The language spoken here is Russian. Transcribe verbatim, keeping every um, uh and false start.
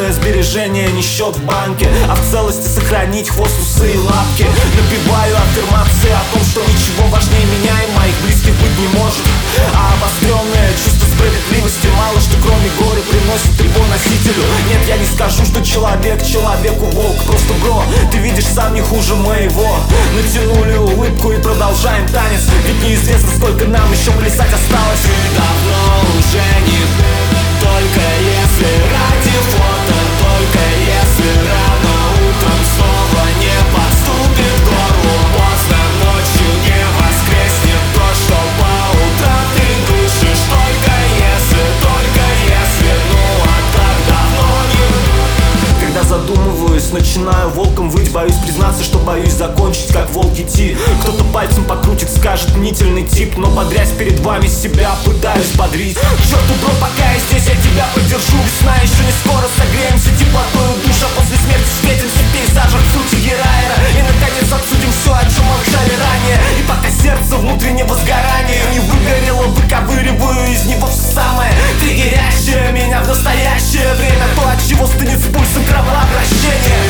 Главное сбережение не счет в банке, а в целости сохранить хвост, усы и лапки. Напеваю аффирмации о том, что ничего важнее меня и моих близких быть не может. А обостренное чувство справедливости мало что кроме горя приносит его носителю. Нет, я не скажу, что человек человеку волк. Просто, бро, ты видишь сам не хуже моего. Натянули улыбку и продолжаем танец, ведь неизвестно, сколько нам еще плясать осталось. Ты давно уже не только если ради фото, только если рано утром снова не подступит к горлу. Поздно ночью не воскреснет то, что по утрам ты дышишь. Только если, только если, ну а так давно не. Когда задумываюсь, начинаю волком выть. Боюсь признаться, что боюсь закончить, как волк идти. Кто-то пальцем покрутит, скажет мнительный тип, но бодрясь перед вами себя пытаюсь бодрить. К черту, бро, пока я здесь, я тебя поддержу. Весна еще не скоро, согреемся теплотой душа. После смерти встретимся в пейзажах сути Герайера и наконец обсудим все, о чем молчали ранее. И пока сердце внутреннего сгорания не выгорело, выковыриваю из него все самое триггерящее меня в настоящее время. То, от чего стынет с пульсом кровообращения.